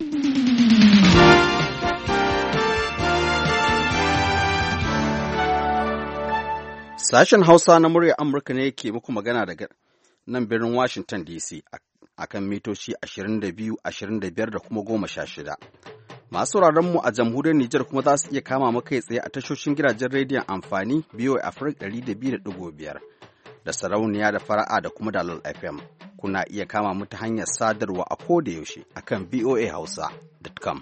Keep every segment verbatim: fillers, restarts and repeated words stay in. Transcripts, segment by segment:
Sashen Hausa na muryar Amurka ne ke muku magana daga nan birnin Washington D C a kan mitoci ashirin da biyu, ashirin da biyar da kuma goma sha shida. Masu mu a jamhuriyar Nijar kuma za su iya kama mu kai tsaye a tashoshin gidajen rediyon amfani B O A Africa ɗari da biyu da ɗigo biyar da sarauniya da fara'a da kuma dalol F M. Kuna iya kama mu ta hanyar sadarwa a koda yaushe a kan V O A Hausa dot com.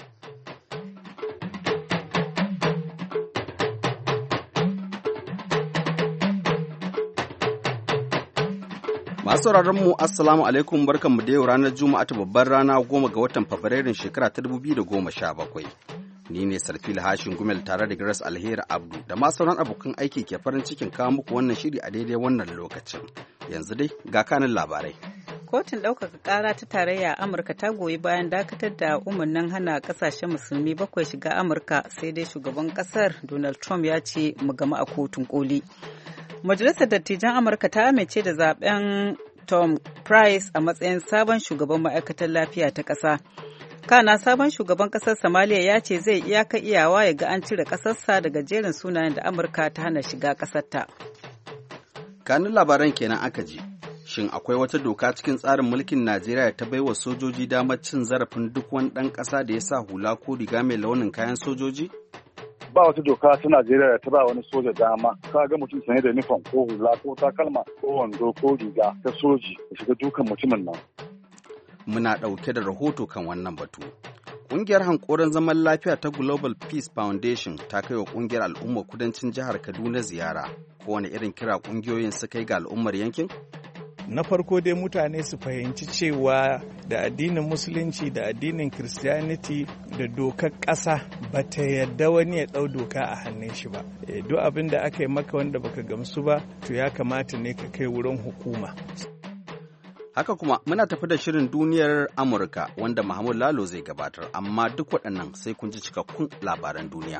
Masu mu Assalamu alaikum barkanmu da yau ranar Juma'a ta babbar rana goma ga watan Fabrairun shekara ta dubu biyu da goma sha bakwai. Ni ne Sarfil Hashin Gumel tare da Grace Alheri Abdu da ma sauran abokan aiki ke farin cikin kawo muku wannan shiri a daidai wannan lokacin. Yanzu dai ga kanin labarai. Kotun ɗaukaka ƙara ta tarayya a Amurka ta goyi bayan dakatar da umarnin hana ƙasashen musulmi bakwai shiga Amurka, sai dai shugaban ƙasar Donald Trump ya ce mu gama a kotun koli. Majalisar Dattijan Amurka ta amince da zaben Tom Price a matsayin sabon shugaban ma'aikatar lafiya ta ƙasa. Kana sabon shugaban ƙasar Somalia ya ce zai iyaka iyawa ya ga an cire ƙasarsa daga jerin sunayen da Amurka ta hana shiga ƙasarta. Kanin labaran kenan aka ji. Shin akwai wata doka cikin tsarin mulkin Najeriya ta baiwa sojoji damar cin zarafin duk wani ɗan ƙasa da ya sa hula ko riga mai launin kayan sojoji? Ba wata doka ta Najeriya da ta ba wani soja dama ka ga mutum sanye da nufan ko hula ko takalma ko wando ko riga ta soji da shiga dukan mutumin nan. Muna ɗauke da rahoto kan wannan batu. Ƙungiyar hankoron zaman lafiya ta Global Peace Foundation ta kai wa ƙungiyar al'ummar kudancin jihar Kaduna ziyara. Kowane irin kira ƙungiyoyin suka yi ga al'ummar yankin? Na farko dai mutane su fahimci cewa da addinin musulunci da addinin christianity da dokar ƙasa ba ta yadda wani ya ɗau doka a hannun shi ba. E, duk abin da aka yi maka wanda baka gamsu ba to ya kamata ne ka kai wurin hukuma. Haka kuma muna tafi da shirin duniyar Amurka wanda Mahmud Lalo zai gabatar, amma duk waɗannan sai kun ji cikakkun labaran duniya.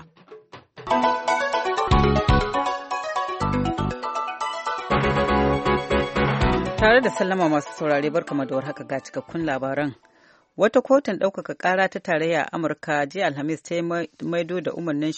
Tare da sallama masu saurare barkama da warhaka ga cikakkun labaran. Wata kotun ɗaukaka ƙara ta tarayya a Amurka jiya Alhamis ta maido da umarnin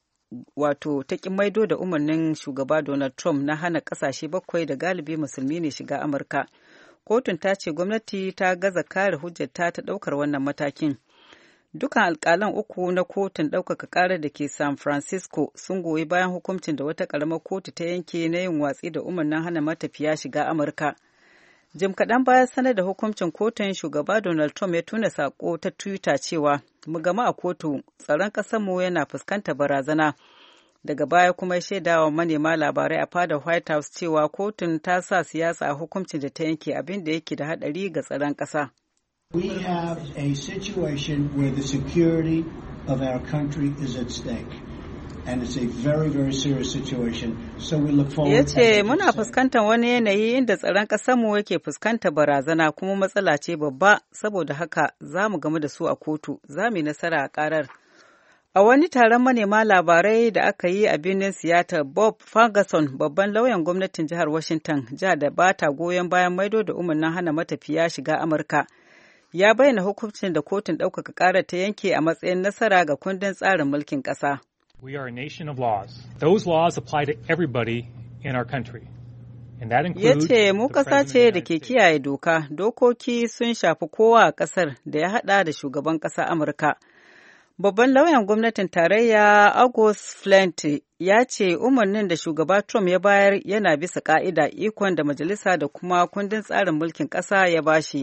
wato ta ƙi maido da umarnin shugaba Donald Trump na hana ƙasashe bakwai da galibi musulmi ne shiga Amurka. Kotun ta ce gwamnati ta gaza kare hujjata ta ɗaukar wannan matakin. Dukan alƙalan uku na kotun ɗaukaka ƙarar da ke San Francisco sun goyi bayan hukuncin da wata ƙaramar kotu ta yanke na yin watsi da umarnin hana matafiya shiga Amurka. Jim kaɗan bayan sanar da hukuncin kotun, shugaba Donald Trump ya tuna saƙo ta Twitter cewa mu gama a kotu, tsaron ƙasarmu yana fuskantar barazana. Daga baya kuma ya shaida wa manema labarai a fadar White House cewa kotun ta sa siyasa a hukuncin da ta yanke, abin da yake da haɗari ga tsaron ƙasa. We have a situation where the security of our country is at stake. And it's a very, very serious situation. So we look forward ya ce muna fuskantar wani yanayi inda tsaron ƙasarmu yake fuskantar barazana kuma matsala ce babba, saboda haka za mu gamu da su a kotu, za mu yi nasara a ƙarar. A wani taron manema labarai da aka yi a birnin Seattle, Bob Ferguson, babban lauyan gwamnatin jihar Washington, jihar da ba ta goyon bayan maido da umarnin hana matafiya shiga Amurka, ya bayyana hukuncin da kotun ɗaukaka ƙarar ta yanke a matsayin nasara ga kundin tsarin mulkin ƙasa. We are a nation of laws. Those laws apply to everybody in our country. And that includes Ya ce mu ƙasa ce da ke kiyaye doka, dokoki sun shafi kowa a ƙasar da ya haɗa da shugaban ƙasa Amurka. Babban lauyan gwamnatin tarayya August Flint ya ce umarnin da shugaba Trump ya bayar yana bisa ƙa'ida, ikon da majalisa da kuma kundin tsarin mulkin ƙasa ya bashi.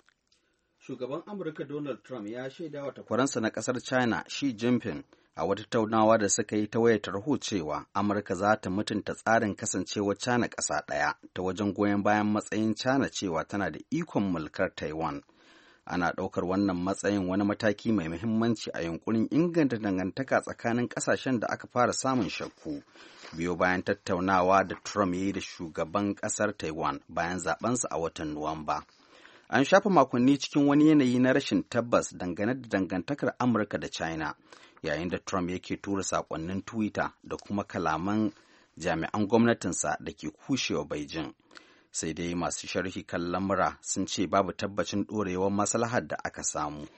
Shugaban Amurka Donald Trump ya shaida wa takwaransa na ƙasar China Xi Jinping a wata tattaunawa da suka yi ta wayar tarho cewa Amurka za ta mutunta tsarin kasancewar China ƙasa ɗaya ta wajen goyon bayan matsayin China cewa tana da ikon mulkar Taiwan. Ana ɗaukar wannan matsayin wani mataki mai muhimmanci a yunkurin inganta dangantaka tsakanin ƙasashen da aka fara samun shakku biyo bayan tattaunawa da Trump ya yi da shugaban ƙasar Taiwan bayan zaɓensa a watan Nuwamba. An shafa makonni cikin wani yanayi na rashin tabbas dangane da dangantakar Amurka da China, yayin da Trump yake tura saƙonnin Twitter da kuma kalaman jami'an gwamnatinsa da ke kushewa Beijing. Sai dai masu sharhi kan lamura sun ce babu tabbacin ɗorewar maslahar da aka samu.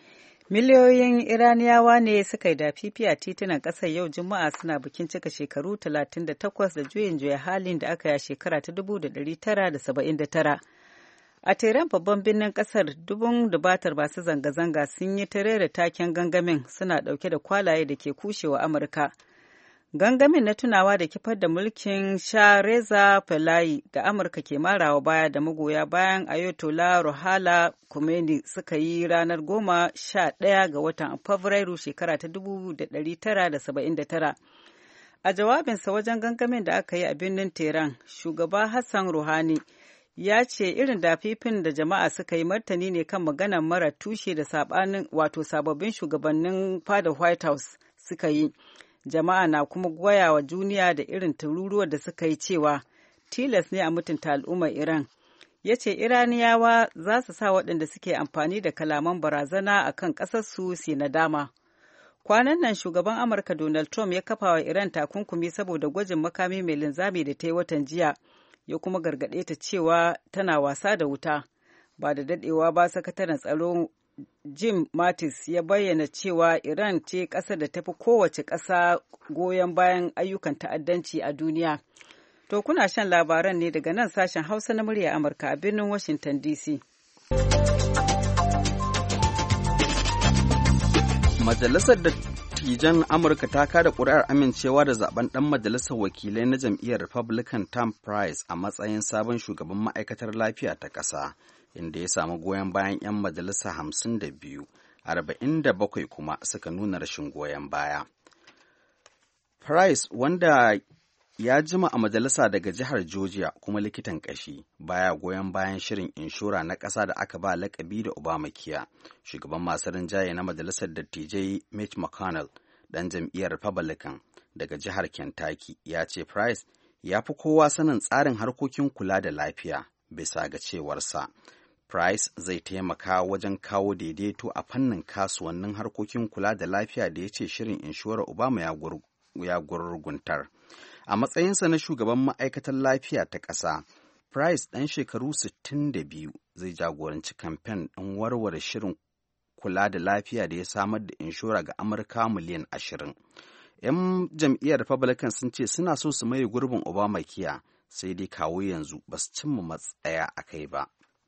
Miliyoyin Iraniyawa ne suka yi dafifi a titunan ƙasar yau Juma'a suna bikin cika shekaru talatin da takwas da juyin juya halin da aka yi a shekara ta dubu da ɗari tara da saba'in da tara. A Tehran babban birnin ƙasar dubun dubatar masu zanga-zanga sun yi ta rera taken gangamin suna ɗauke da kwalaye da ke kushewa Amurka. Gangamin na tunawa da kifar da mulkin Shah Reza Pahlavi da Amurka ke marawa baya da magoya bayan Ayatollah Ruhollah Khomeini suka yi ranar goma sha ɗaya ga watan Fabrairu shekara ta dubu da ɗari tara da saba'in da tara. A jawabinsa wajen gangamin da aka yi a birnin Tehran, shugaba Hassan Rouhani ya ce irin dafifin da jama'a suka yi martani ne kan maganar mara tushe da sabanin wato sababbin shugabannin fada White House suka yi. Jama'a na kuma goya wa duniya da irin tururuwar da suka yi cewa tilas ne a mutunta al'ummar Iran. Ya ce Iraniyawa za su sa waɗanda suke amfani da kalaman barazana a kan ƙasarsu su nadama. Kwanan nan shugaban Amurka Donald Trump ya kafa wa Iran takunkumi saboda gwajin makami mai linzami da ta yi watan jiya, ya kuma gargaɗe ta cewa tana wasa da wuta. Ba da daɗewa ba sakataren tsaro Jim Mattis ya bayyana cewa Iran ce ƙasar da tafi kowace ƙasa goyon bayan ayyukan ta'addanci a duniya. To kuna shan labaran ne daga nan sashen Hausa na murya Amurka a birnin Washington D C. Majalisar Dattijan Amurka ta kada ƙuri'ar amincewa da zaben ɗan majalisar wakilai na jam'iyyar Republican Tom Price a matsayin sabon shugaban ma'aikatar lafiya ta ƙasa. Inda ya samu goyon bayan 'yan majalisa hamsin da biyu, arba'in da bakwai kuma suka nuna rashin goyon baya. Price, wanda ya jima a majalisa daga jihar Georgia kuma likitan ƙashi, baya goyon bayan shirin inshora na ƙasa da aka ba lakabi da Obamacare. Shugaban masu rinjaye na majalisar dattijai Mitch McConnell, ɗan jam'iyyar Republican daga jihar Kentucky, ya ce Price ya fi kowa sanin tsarin harkokin kula da lafiya bisa ga cewarsa. Price zai taimaka wajen kawo daidaito a fannin kasuwannin harkokin kula da lafiya da ya ce shirin inshorar Obama ya gurguntar. A matsayinsa na shugaban ma'aikatar lafiya ta ƙasa, Price ɗan shekaru sittin da biyu zai jagoranci kamfen ɗin warware shirin kula da lafiya da ya samar da inshora ga Amurka miliyan ashirin. 'Yan jam'iyyar Republican sun ce suna so su maye gurbin Obamacare, sai dai kawo yanzu ba su cimma matsaya a kai ba.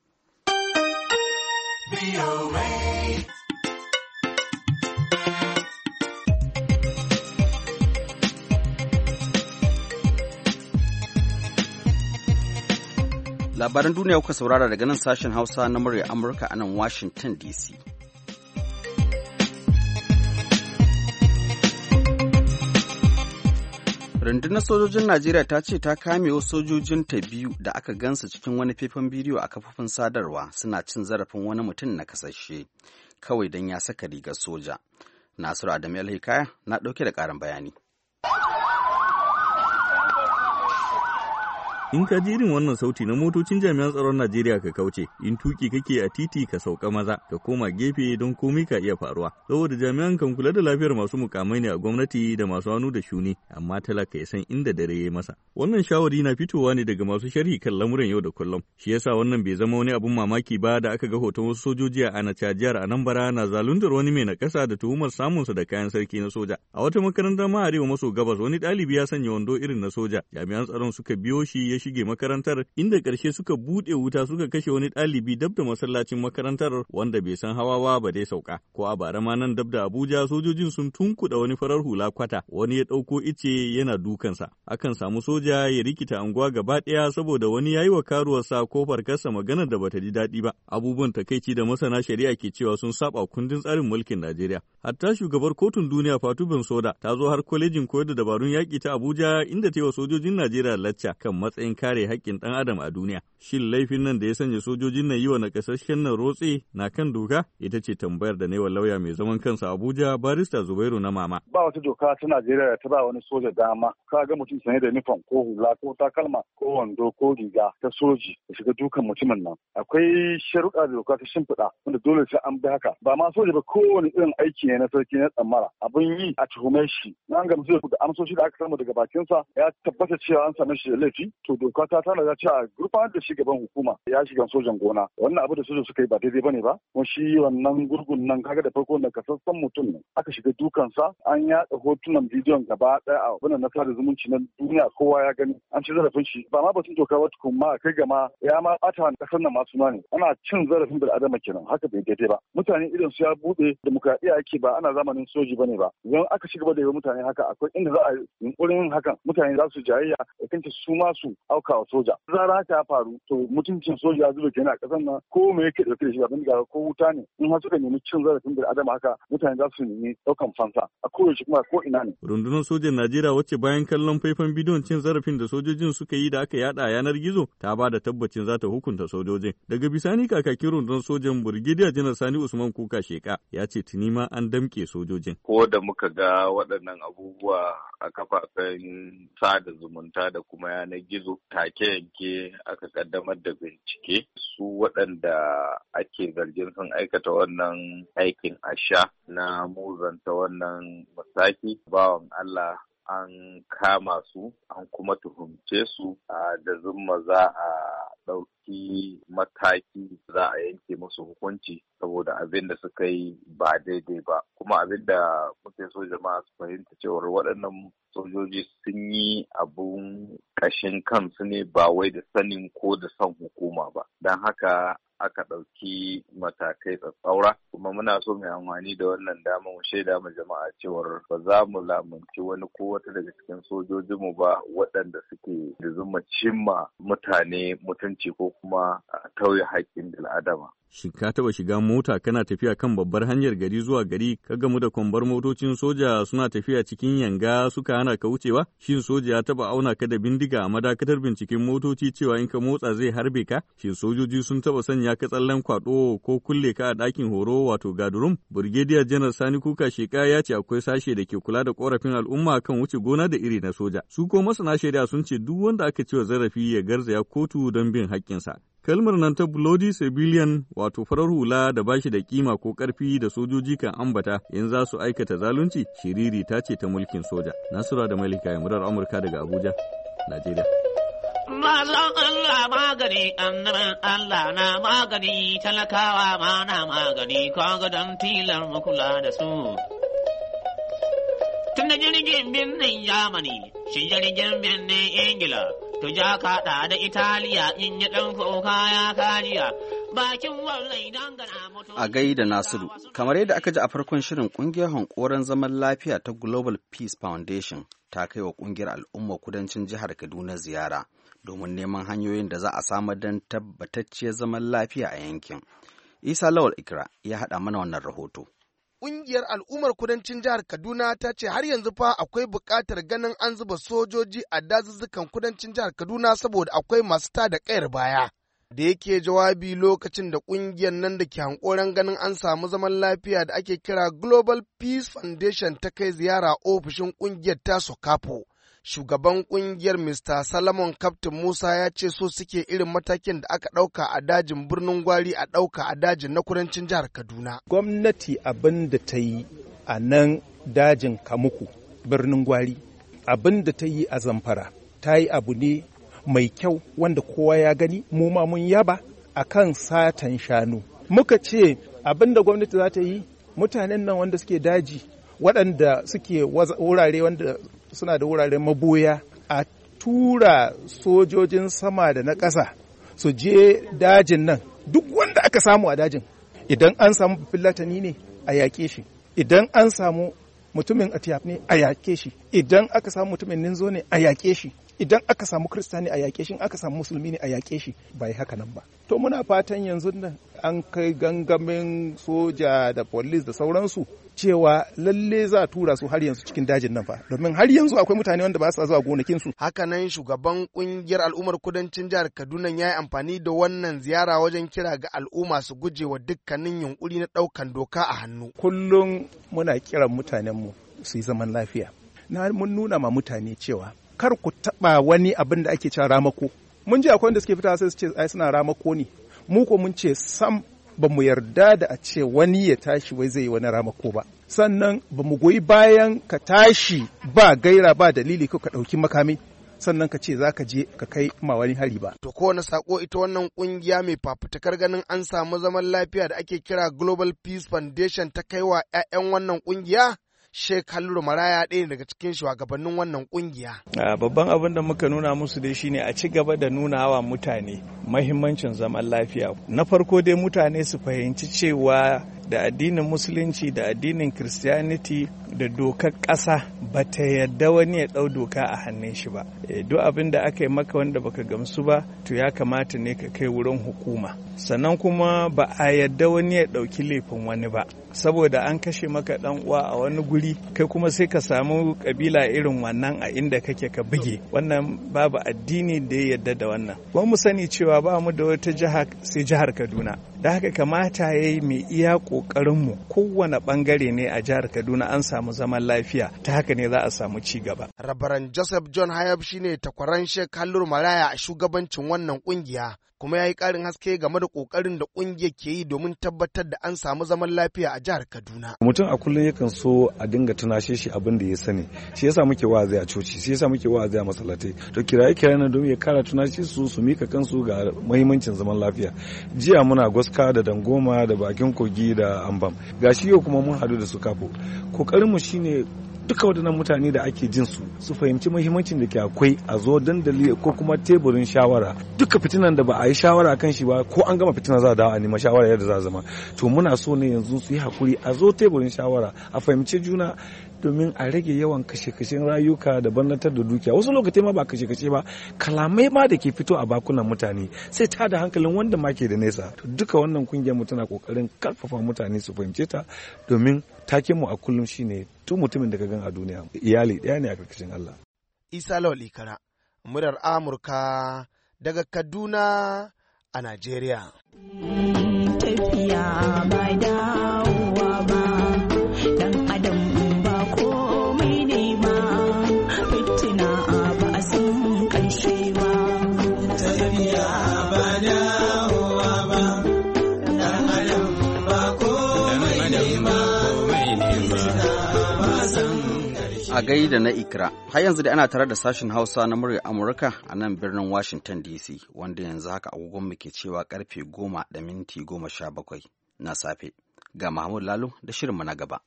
Labaran duniya kuka saurara daga nan sashen Hausa na murya Amurka a nan Washington D C. Rundunar sojojin Najeriya ta ce ta kame wasu sojojinta biyu da aka gansu cikin wani faifan bidiyo a kafofin sadarwa suna cin zarafin wani mutum na kasashe kawai don ya saka rigar soja. Nasiru Adamu Alhikaya na ɗauke da ƙarin bayani. In ka ji irin wannan sauti na motocin jami'an tsaron Najeriya ka kauce, in tuki kake a titi ka sauka maza, ka koma gefe don komai ka iya faruwa. Saboda jami'an kan kula da lafiyar masu mukamai ne a gwamnati da masu hannu da shuni, amma talaka ya san inda dare ya masa. Wannan shawari na fitowa ne daga masu sharhi kan lamuran yau da kullum. Shi yasa wannan bai zama wani abun mamaki ba da aka ga hoton wasu sojoji a Anacha jihar Anambra na zaluntar wani mai nakasa da tuhumar samunsa da kayan sarki na soja. A wata makarantar ma arewa maso gabas wani ɗalibi ya sanya wando irin na soja. Jami'an tsaron suka biyo shi ya shige makarantar inda ƙarshe suka buɗe wuta suka kashe wani ɗalibi dab da masallacin makarantar wanda bai san hawa ba dai sauka. Ko a bara ma nan dab da Abuja sojojin sun tunkuɗa wani farar hula kwata wani ya ɗauko ice yana dukansa. Akan samu soja ya rikita anguwa gaba ɗaya saboda wani ya yi wa karuwarsa ko farkarsa maganar da bata ji daɗi ba. Abubuwan takaici da masana shari'a ke cewa sun saba kundin tsarin mulkin Najeriya. Hatta shugabar kotun duniya Fatu Bensouda ta zo har kwalejin koyar da dabarun yaƙi ta Abuja inda ta yi wa sojojin Najeriya lacca kan matsayin kare haƙƙin ɗan adam a duniya. Shin laifin nan da ya sanya sojojin nan yi wa nakasashen nan rotse na kan doka? Ita ce tambayar da wa lauya mai zaman kansa Abuja barista Zubairu na Mama. Ba wata doka ta Najeriya ta ba wani soja dama ka ga mutum sanye da nufan ko hula ko takalma ko wando ko riga ta soji da shiga dukan mutumin nan. Akwai sharuɗa da doka ta shimfiɗa wanda dole sai an bi haka. Ba ma soja ba kowane irin aiki ne na sarki na tsammara. Abin yi a tuhume shi. Na an gamsu da amsoshi da aka samu daga bakinsa ya tabbata cewa an same shi da laifi to to doka ta tana da cewa gurfanar da shi gaban hukuma ya shiga sojan gona wannan abu da soja suka yi ba daidai bane ba kuma shi wannan gurgun nan kaga da farko da kasassan mutum ne aka shiga dukansa an yaɗa hotunan bidiyon gaba ɗaya a wannan na sada zumunci na duniya kowa ya gani an ci zarafin shi ba ma batun doka ba tukun ma kai gama ya ma ɓata kasar nan masu ne ana cin zarafin bil adama kenan haka bai daidai ba mutane idan su ya buɗe demokradiyya ake ba ana zamanin soji bane ba idan aka ci gaba da yi mutane haka akwai inda za a yunkurin hakan mutane za su jayayya da kanta su ma su auka wa soja zara haka ya faru to mutuncin soja ya zuba kenan a kasar nan ko me yake dauke da shi ba bindiga ko wuta ne in har suka nemi cin zarafin bil adama haka mutane za su nemi daukan fansa a kowace kuma ko ina ne. Rundunar sojan Najeriya wacce bayan kallon faifan bidiyon cin zarafin da sojojin suka yi da aka yada a yanar gizo ta ba da tabbacin za ta hukunta sojojin. Daga bisani kakakin rundunar sojan Brigadier Janar Sani Usman Kuka Sheka ya ce tuni ma an damƙe sojojin. Ko da muka ga waɗannan abubuwa a kafafen sada zumunta da kuma yanar gizo take yanke aka kaddamar da bincike su waɗanda ake zargin sun aikata wannan aikin asha na muzanta wannan mataki bawan Allah an kama su an kuma tuhumce su da zumma za a ɗauki mataki za a yanke musu hukunci saboda abin da suka yi ba daidai ba kuma abin da muke so jama'a su fahimta cewar waɗannan sojoji sun yi abun ƙashin kansu ne ba wai da sanin ko da son hukuma ba don haka aka ɗauki matakai tsatsaura kuma muna so mai amfani da wannan dama mu shaida ma jama'a cewar ba za mu lamunci wani ko wata daga cikin sojojinmu ba waɗanda suke da zuma cimma mutane mutunci ko kuma tauye haƙƙin bil'adama. Shin ka taɓa shiga mota kana tafiya kan babbar hanyar gari zuwa gari ka gamu da kwambar motocin soja suna tafiya cikin yanga suka hana ka wucewa? Shin soja ya taɓa auna ka da bindiga a madakatar binciken motoci cewa in ka motsa zai harbe ka? Shin sojoji sun taɓa sanya ka tsallen kwaɗo ko kulle ka a ɗakin horo wato gadurum? Brigadier Janar Sani Kuka Sheka ya ce akwai sashe da ke kula da ƙorafin al'umma kan wuce gona da iri na soja. Su ko masana shari'a sun ce duk wanda aka ce wa zarafi ya garzaya kotu don bin haƙƙinsa. Kalmar nan ta bloody civilian wato farar hula da bashi da kima ko karfi da sojoji kan ambata in za su aikata zalunci shiriri ta ce ta mulkin soja. Nasura da Malika ya murar Amurka daga Abuja, Najeriya. Mazan Allah magani, annaban Allah na magani, talakawa ma na magani, kaga don tilar makula da su. Tun da jirgin birnin Yamani, shi jirgin birnin Ingila, to ja kaɗa da Italiya in yi ɗan kuka ya kariya. Bakin wallai dangana mutu. A gaida Nasiru, kamar yadda aka ji a farkon shirin ƙungiyar hankoron zaman lafiya ta Global Peace Foundation ta kai wa ƙungiyar al'ummar kudancin jihar Kaduna ziyara domin neman hanyoyin da za a samar don tabbatacciyar zaman lafiya a yankin. Isa Lawal Ikra ya haɗa mana wannan rahoto. Ƙungiyar al'ummar kudancin jihar Kaduna ta ce har yanzu fa akwai buƙatar ganin an zuba sojoji a dazuzzukan kudancin jihar Kaduna saboda akwai masu tada ƙayar baya. Da yake jawabi lokacin da ƙungiyar nan da ke hankoran ganin an samu zaman lafiya da ake kira Global Peace Foundation ta kai ziyara ofishin ƙungiyar ta Sokapo. Shugaban ƙungiyar Mister Salomon Captain Musa ya ce so suke irin matakin da aka ɗauka a dajin birnin Gwari a ɗauka a dajin na kudancin jihar Kaduna. Gwamnati abin da ta yi a nan dajin Kamuku birnin Gwari, abin da ta yi a Zamfara, ta yi abu ne mai kyau wanda kowa ya gani, mu ma mun yaba a kan satan shanu. Muka ce abin da gwamnati za ta yi, mutanen nan wanda suke daji, waɗanda suke wurare wanda suna da wuraren maboya, a tura sojojin sama da na ƙasa su je dajin nan, duk wanda aka samu a dajin, idan an samu filatani ne a yaƙe shi, idan an samu mutumin atiyaf ne a yaƙe shi, idan aka samu mutumin ninzo ne a yaƙe shi, idan aka samu kristani a yaƙe shi, aka samu musulmi ne a yaƙe shi, ba yi haka nan ba. To muna fatan yanzu nan an kai gangamin soja da police da sauransu cewa lalle za a tura su har yanzu cikin dajin nan fa, domin har yanzu akwai mutane wanda ba su zuwa gonakinsu. Hakanan shugaban kungiyar al'ummar kudancin jihar Kaduna ya yi amfani da wannan ziyara wajen kira ga al'umma su guje wa dukkanin yunkuri na ɗaukan doka a hannu. Kullum muna kiran mutanenmu su yi zaman lafiya. Na mun nuna ma mutane cewa kar ku taɓa wani abin da ake cewa ramako. Mun ji akwai wanda suke fita sai su ce ai suna ramako ne. Mu ko mun ce sam ba mu yarda da a ce wani ya tashi wai zai yi wani ramako ba. Sannan ba mu goyi bayan ka tashi ba gaira ba dalili ko ka ɗauki makami sannan ka ce za ka je ka kai ma wani hari ba. To kowane sako ita wannan kungiya mai fafutukar ganin an samu zaman lafiya da ake kira Global Peace Foundation ta kai wa 'ya'yan wannan kungiya? Sheikh Halluru Maraya ɗaya daga cikin shugabannin wannan kungiya. Babban abin da muka nuna musu dai shine a ci gaba da nuna wa mutane mahimmancin zaman lafiya. Na farko dai mutane su fahimci cewa da addinin musulunci da addinin Christianity da dokar ƙasa ba ta yadda wani ya ɗau doka a hannun shi ba. Duk abin da aka yi maka wanda baka gamsu ba to ya kamata ne ka kai wurin hukuma. Sannan kuma ba a yadda wani ya ɗauki laifin wani ba. Saboda an kashe maka ɗan uwa a wani guri kai kuma sai ka samu kabila irin wannan a inda kake ka buge. Wannan babu addini da ya yadda da wannan. Kuma mu sani cewa ba mu da wata jiha sai jihar Kaduna. Da haka kamata ya yi mai iya ƙoƙarinmu kowane ɓangare ne a jihar Kaduna an samu zaman lafiya ta haka ne za a samu ci gaba. Rabaran Joseph John Hayab shine takwaran Sheikh Halluru Maraya a shugabancin wannan ƙungiya kuma ya yi ƙarin haske game da ƙoƙarin da ƙungiyar ke yi domin tabbatar da an samu zaman lafiya a jihar Kaduna. Mutum a kullum yakan so a dinga tunashe shi abin da ya sani, shi yasa muke wa'azi a coci, shi yasa muke wa'azi a masallatai. To kiraye kiraye na domin ya kara tunashe su su mika kansu ga muhimmancin zaman lafiya. Jiya muna Gwaska da Dangoma da Bakin Kogi da Ambam. Gashi yau kuma mun hadu da su Kafo. Kokarin mu shine duka waɗannan mutane da ake jin su su fahimci muhimmancin da ke akwai a zo dandali ko kuma teburin shawara. Duka fitinan da ba a yi shawara kan shi ba ko an gama fitina za a dawo a nema shawara yadda za a zama. To muna so ne yanzu su yi hakuri a zo teburin shawara a fahimci juna domin a rage yawan kashe-kashen rayuka da bannatar da dukiya. Wasu lokatai ma ba kashe-kashe ba, kalamai ma da ke fito a bakunan mutane sai ta da hankalin wanda ma ke da nesa. To duka wannan kungiyar mu tana kokarin karfafa mutane su fahimce ta domin taken mu a kullum shine tun mutumin da ka gan a duniya iyali ɗaya ne a karkashin Allah. Isa Lawal Ikara, murar Amurka daga Kaduna a Najeriya. Tafiya ba dawowa ba. A gaida na Ikra, har yanzu da ana tare da sashen Hausa na murya Amurka a nan birnin Washington D C, wanda yanzu haka agogon mu ke cewa karfe goma da minti goma sha bakwai na safe. Ga Mahmud Lalo da shirinmu na gaba.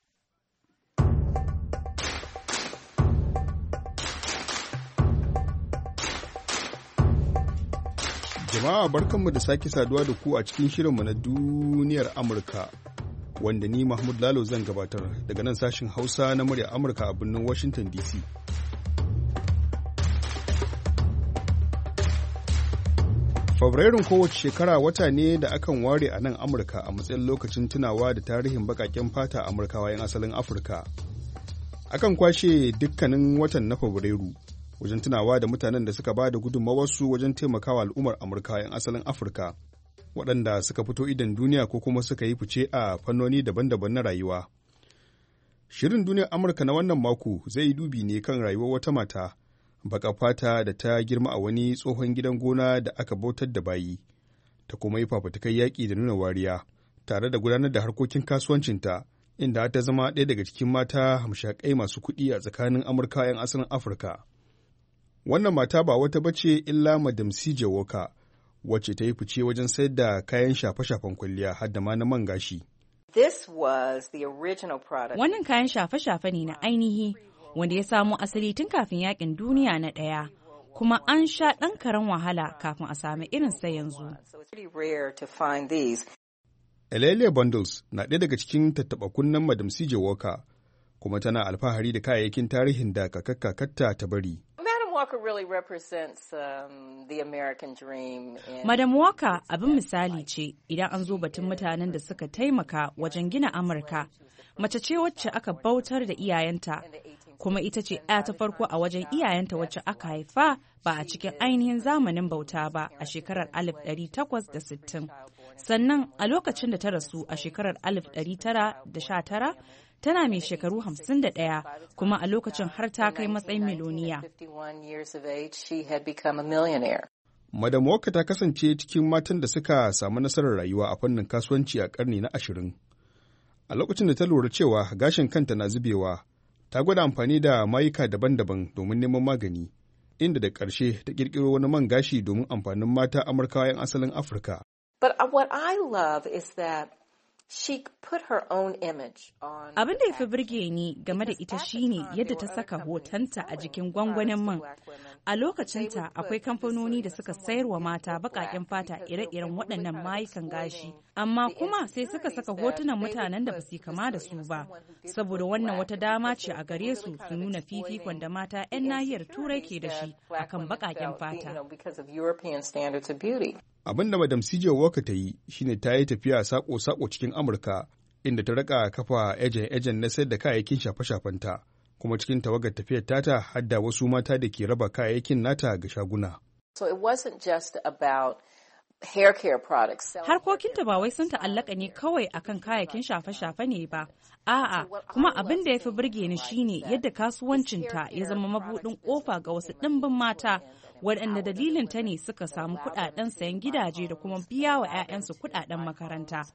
Jama'a barkanmu da sake saduwa da ku a cikin shirinmu na duniyar Amurka. Wanda ni Mahmud Lalo zan gabatar daga nan sashin Hausa na murya Amurka a birnin Washington D C. Fabrairun kowace shekara wata ne da akan ware a nan Amurka a matsayin lokacin tunawa da tarihin baƙaƙen fata Amurkawa 'yan asalin Afirka. Akan kwashe dukkanin watan na Fabrairu wajen tunawa da mutanen da suka ba da gudunmawarsu wajen taimakawa al'ummar Amurkawa 'yan asalin Afirka. Waɗanda suka fito idan duniya ko kuma suka yi fice a fannoni daban-daban na rayuwa. Shirin duniyar Amurka na wannan mako zai yi dubi ne kan rayuwar wata mata, baƙar fata da ta girma a wani tsohon gidan gona da aka bautar da bayi, ta kuma yi fafutukar yaƙi da nuna wariya, tare da gudanar da harkokin kasuwancinta, inda ta zama ɗaya daga cikin mata hamshaƙai masu kuɗi a tsakanin Amurka 'yan asalin Afirka. Wannan mata ba wata bace illa Madam C J Walker, wacce ta yi fice wajen sayar da kayan shafe-shafen kwalliya har da ma na man gashi. Wannan kayan shafe-shafe ne na ainihi wanda ya samo asali tun kafin yakin duniya na ɗaya, kuma an sha ɗan karen wahala kafin a sami irin sa yanzu. Elele Bundles na ɗaya daga cikin tattaɓa kunnen Madam C J Walker, kuma tana alfahari da kayayyakin tarihin da kakakkakarta ta bari. Walker really represents um, the American dream. In... Madam Walker abin misali ce idan an zo batun mutanen da suka taimaka wajen gina Amurka. Mace ce wacce aka bautar da iyayenta, kuma ita ce ɗaya ta farko a wajen iyayenta wacce aka haifa ba a cikin ainihin zamanin bauta ba a shekarar alif ɗari takwas da sittin. Sannan a lokacin da ta rasu a shekarar alif ɗari tara da sha tara, tana mai shekaru hamsin da ɗaya, kuma a lokacin har ta kai matsayin miloniya. Madam Walker ta kasance cikin matan da suka samu nasarar rayuwa a fannin kasuwanci a ƙarni na ashirin. A lokacin da ta lura cewa gashin kanta na zubewa, ta gwada amfani da mayuka daban-daban domin neman magani, inda da ƙarshe ta ƙirƙiro wani man gashi domin amfanin mata Amurkawa 'yan asalin Afirka. But what I love is that she put her own image on. Abin da ya fi burge ni game da ita shine yadda ta saka hotonta a jikin gwangwanin man. A lokacinta akwai kamfanoni da suka sayar wa mata baƙaƙen fata ire-iren waɗannan mayukan gashi. Amma kuma sai suka saka hotunan mutanen da ba su kama da su ba. Saboda wannan wata dama ce a gare su su nuna fifikon da mata 'yan nahiyar Turai ke da shi akan baƙaƙen fata. Abin da Madam C J Walker ta yi shine ta yi tafiya sako-sako cikin Amurka inda ta raka kafa ejen-ejen na sayar da kayayyakin shafe-shafenta, kuma cikin tawagar tafiyar tata hadda wasu mata da ke raba kayayyakin nata ga shaguna. So it wasn't just about hair care products. Harkokinta ba wai sun ta'allaka ne kawai akan kayayyakin shafe-shafe ne ba. A'a, kuma abin da ya fi burge ni shine yadda kasuwancinta ya zama mabuɗin ƙofa ga wasu ɗimbin mata waɗanda dalilin ta ne suka samu kuɗaɗen sayan gidaje da kuma biya wa 'ya'yansu kuɗaɗen makaranta.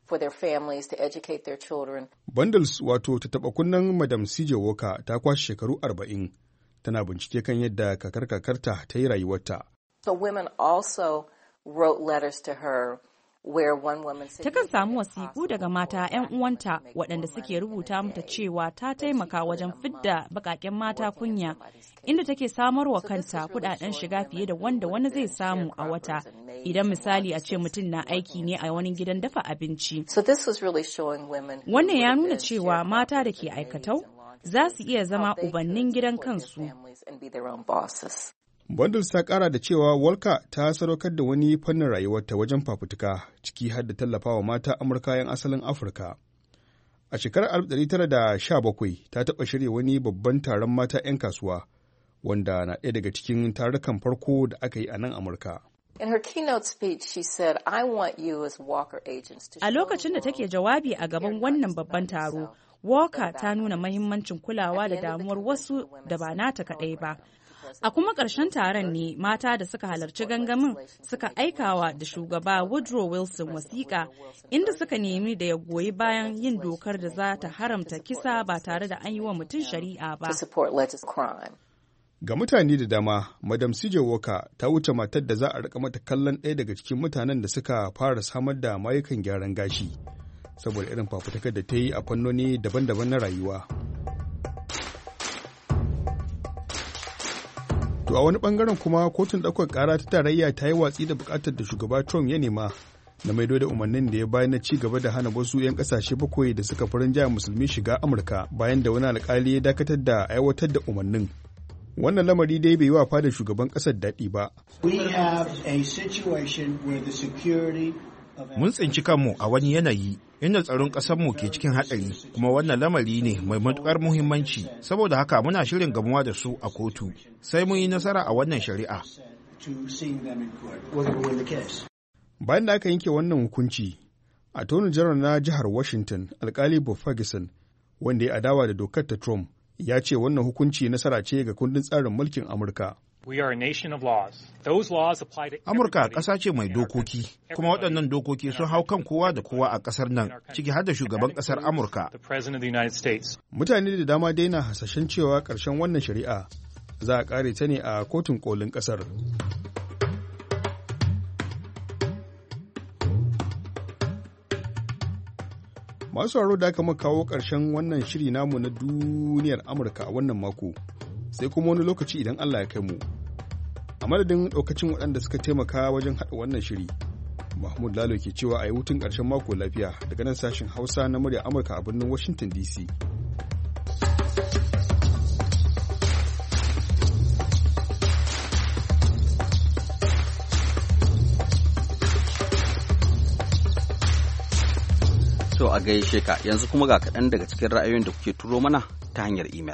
Bundles wato ta taɓa kunnen Madam C J Walker ta kwashe shekaru arba'in tana bincike kan yadda kakar kakarta ta yi rayuwarta. So women also wrote letters to her where one woman said takan samu wasiƙu daga mata 'yan uwanta waɗanda suke rubuta mata cewa ta taimaka wajen fidda baƙaƙen mata kunya, inda take samarwa kanta kuɗaɗen shiga fiye da wanda wani zai samu a wata idan misali a ce mutum na aiki ne a wani gidan dafa abinci. Wannan ya nuna cewa mata da ke aikatau za su iya zama ubannin gidan kansu. Bundles ta kara da cewa Walker ta sadaukar da wani fannin rayuwarta wajen fafutuka, ciki har da tallafawa mata Amurka 'yan asalin Afirka. A shekarar alif ɗari tara da sha bakwai ta taɓa shirya wani babban taron mata 'yan kasuwa, wanda na ɗaya daga cikin tarukan farko da aka yi a nan Amurka. In her keynote speech, she said, "I want you as Walker agents to." A lokacin da take jawabi a gaban wannan babban taro, Walker ta nuna mahimmancin kulawa da damuwar wasu da ba nata kaɗai ba. A kuma ƙarshen taron ne mata da suka halarci gangamin suka aikawa da shugaba Woodrow Wilson wasiƙa inda suka nemi da ya goyi bayan yin dokar da za ta haramta kisa ba tare da an yi wa mutum shari'a ba. Ga mutane da dama, Madam C J Walker ta wuce matar da za a rika mata kallon ɗaya daga cikin mutanen da suka fara samar da mayukan gyaran gashi, saboda irin fafutukar da ta yi a fannoni daban-daban na rayuwa. To a wani bangaren kuma kotun ɗaukar ƙara ta tarayya ta yi watsi da buƙatar da shugaba Trump ya nema na maido da umarnin da ya bayar na ci gaba da hana wasu 'yan ƙasashe bakwai da suka farin jaya musulmi shiga Amurka bayan da wani alƙali ya dakatar da aiwatar da umarnin. Wannan lamari dai bai yi wa fadar shugaban ƙasar daɗi ba. Mun tsinci kanmu a wani yanayi inda tsaron ƙasarmu ke cikin haɗari, kuma wannan lamari ne mai matuƙar muhimmanci, saboda haka muna shirin gamuwa da su a kotu sai mun yi nasara a wannan shari'a. Bayan da aka yanke wannan hukunci, Attorney General na jihar Washington, Alkali Bob Ferguson, wanda ya adawa da dokar ta Trump, ya ce wannan hukunci nasara ce ga kundin tsarin mulkin Amurka. Amurka ƙasa ce mai dokoki, kuma waɗannan dokoki sun hau kan kowa da kowa a ƙasar nan, ciki har da shugaban ƙasar Amurka. Mutane da dama dai na hasashen cewa ƙarshen wannan shari'a za a ƙare ta ne a kotun kolin ƙasar. Masu sauraro da aka kawo ƙarshen wannan shiri namu na duniyar Amurka a wannan mako. Sai kuma wani lokaci idan Allah ya kai mu. A madadin ɗaukacin waɗanda suka taimaka wajen haɗa wannan shiri, Mahmud Lalo ke cewa a yi hutun ƙarshen mako lafiya daga nan sashen Hausa na murya Amurka a birnin Washington D C. To a gaishe ka, yanzu kuma ga kaɗan daga cikin ra'ayoyin da kuke turo mana ta hanyar imel.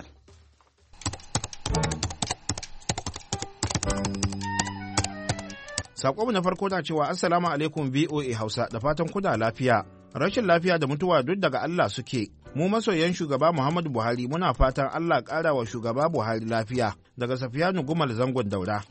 Sakonmu na farko na cewa Assalamu alaikum V O A Hausa, da fatan kuna lafiya. Rashin lafiya da mutuwa duk daga Allah suke. Mu masoyan shugaba Muhammadu Buhari muna fatan Allah ƙara wa shugaba Buhari lafiya. Daga Safiyanu Gumal Zangon Daura.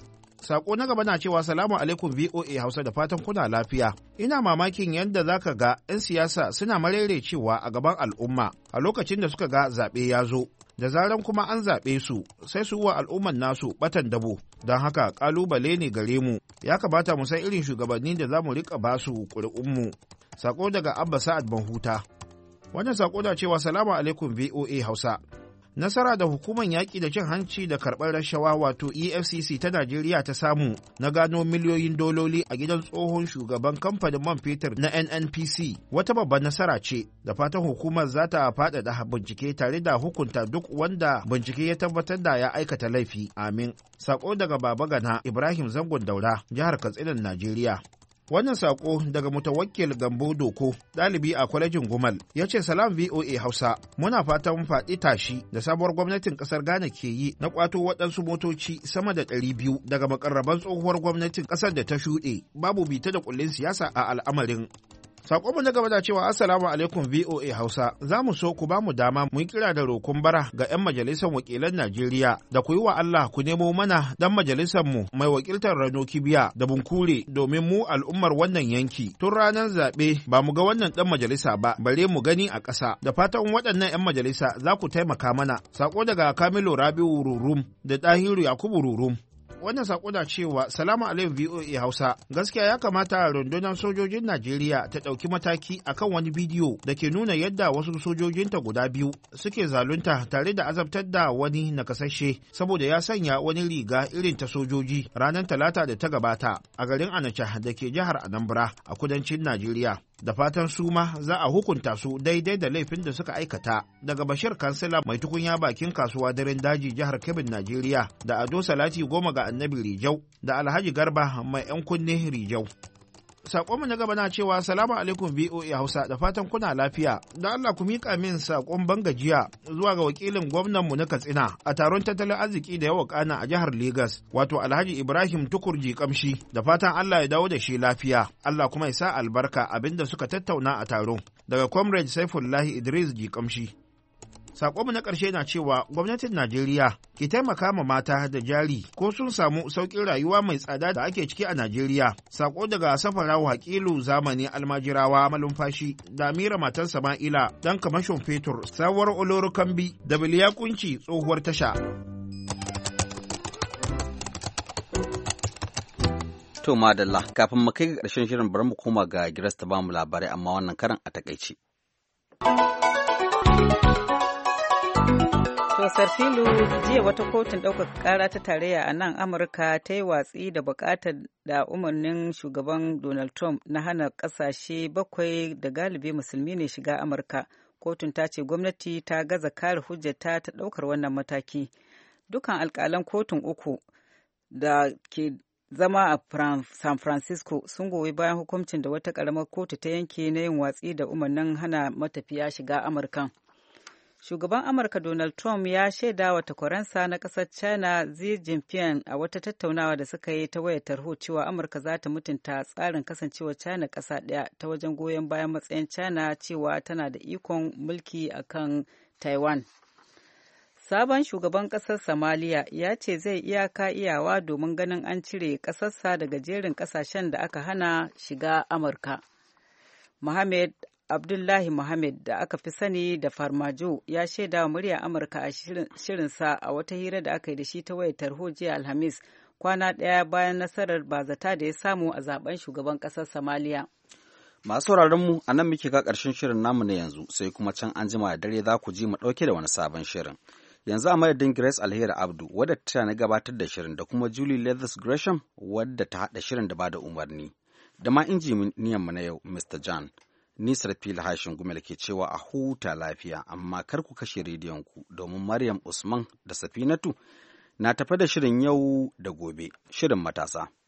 Sako na gaba na cewa salamu alaikum V O A Hausa da fatan kuna lafiya. Ina mamakin yadda za ka ga 'yan siyasa suna marerecewa a gaban al'umma a lokacin da suka ga zaɓe ya zo. Da zaran kuma an zaɓe su sai su wa al'umman nasu ɓatan dabo. Don haka ƙalubale ne gare mu, ya kamata mu san irin shugabanni da za mu riƙa ba su ƙuri'unmu. Sako daga Abba Sa'ad Banhuta. Wannan sako da cewa salamu alaikum V O A Hausa. Nasara da hukumar yaƙi da cin hanci da karɓar rashawa wato E F C C ta Najeriya ta samu na gano miliyoyin dololi a gidan tsohon shugaban kamfanin man fetur na N N P C wata babban nasara ce, da fatan hukumar za ta faɗaɗa bincike tare da hukunta duk wanda bincike ya tabbatar da ya aikata laifi. Amin. Sako daga Baba Gana Ibrahim Zangon Daura, jihar Katsinan, Najeriya. Wannan sako daga Mutawakkil Gambo Doko, ɗalibi a kwalejin Gumal, ya ce salam V O A Hausa, muna fatan faɗi tashi da sabuwar gwamnatin ƙasar Ghana ke yi na ƙwato waɗansu motoci sama da ɗari biyu daga makarraban tsohuwar gwamnatin ƙasar da ta shuɗe, babu bita da ƙullin siyasa a al'amarin. Sakonmu na gaba da cewa Assalamu alaikum V O A Hausa, za mu so ku ba mu dama mu yi kira da roƙon bara ga 'yan majalisar wakilan Najeriya da ku yi wa Allah ku nemo mana dan majalisar mu mai wakiltar Rano Kibiya da Bunkure domin mu al'ummar wannan yanki. Tun ranar zaɓe ba mu ga wannan dan majalisa ba, bare mu gani a ƙasa. Da fatan waɗannan 'yan majalisa za ku taimaka mana. Sako daga Kamilu Rabiu Rurum da Dahiru Yakubu Rurum. Wannan sako da cewa salamu alaikum V O A Hausa, gaskiya ya kamata rundunar sojojin Najeriya ta ɗauki mataki akan wani bidiyo da ke nuna yadda wasu sojojinta guda biyu suke zalunta tare da azabtar da wani nakasashe saboda ya sanya wani riga irin ta sojoji ranar talata da ta gabata a garin Anacha da ke jihar Anambra a kudancin Najeriya. Da fatan su ma za a hukunta su daidai da laifin da suka aikata. Daga Bashir Kansila mai tukunya bakin kasuwa daren daji jihar Kebbi, Najeriya, da Ado Salati goma ga Annabi Rijau, da Alhaji Garba mai 'yan kunne Rijau. Sakonmu na gaba na cewa salamu alaikum V O A Hausa, da fatan kuna lafiya. Da Allah ku miƙa min sakon bangajiya zuwa ga wakilin gwamnanmu na Katsina a taron tattalin arziki da yawa kana a jihar Legas, wato Alhaji Ibrahim Tukurji Kamshi, da fatan Allah ya dawo da shi lafiya. Allah kuma ya sa albarka abinda suka tattauna a taron. Daga Comrade Saifullahi Idris Ji Kamshi. Sakonmu na ƙarshe na cewa gwamnatin Najeriya ki taimaka ma mata da jari ko sun samu sauƙin rayuwa mai tsada da ake ciki a Najeriya. Sako daga Safarawa Hakilu Zamani Almajirawa Malumfashi da Amira matan Sama'ila dan kamashin fetur sabuwar Oloro Kambi da Biliya Kunci tsohuwar tasha. To madalla, kafin mu kai ga ƙarshen shirin bari mu koma ga Giras ta bamu labarai amma wannan karan a takaice. To Sarfilu, jiya wata kotun ɗaukaka ƙara ta tarayya a nan Amurka ta yi watsi da buƙatar da umarnin shugaban Donald Trump na hana ƙasashe bakwai da galibi musulmi ne shiga Amurka. Kotun ta ce gwamnati ta gaza kare hujjata ta ɗaukar wannan mataki. Dukan alƙalan kotun uku da ke zama a San Francisco sun goyi bayan hukuncin da wata ƙaramar kotu ta yanke na yin watsi da umarnin hana matafiya shiga Amurka. Shugaban Amurka Donald Trump ya shaida wa takwaransa na ƙasar China Xi Jinping a wata tattaunawa da suka yi ta wayar tarho cewa Amurka za ta mutunta tsarin kasancewa China ƙasa ɗaya ta wajen goyon bayan matsayin China cewa tana da ikon mulki a kan Taiwan. Sabon shugaban ƙasar Somalia ya ce zai iyaka iyawa domin ganin an cire ƙasarsa daga jerin ƙasashen da aka hana shiga Amurka. Mohamed Abdullahi Mohamed da aka fi sani da Farmajo ya shaida wa murya Amurka a shirinsa a wata hira da aka yi da shi ta wayar tarho jiya Alhamis, kwana ɗaya bayan nasarar bazata da ya samu a zaben shugaban ƙasar Somalia. Masu mu a nan muke ga ƙarshen shirin namu na yanzu, sai kuma can an jima da dare za ku ji mu ɗauke da wani sabon shirin. Yanzu a madadin Grace Alheri Abdu wadda ta na gabatar da shirin da kuma Julie Leathers Gresham wadda ta haɗa shirin da ba da umarni. Da ma injiniyanmu na yau Mister John. Nisar fili hashin gumel ke cewa a huta lafiya, amma kar ku kashe rediyonku domin Maryam Usman da Safinatu na tafe da shirin yau da gobe, shirin matasa.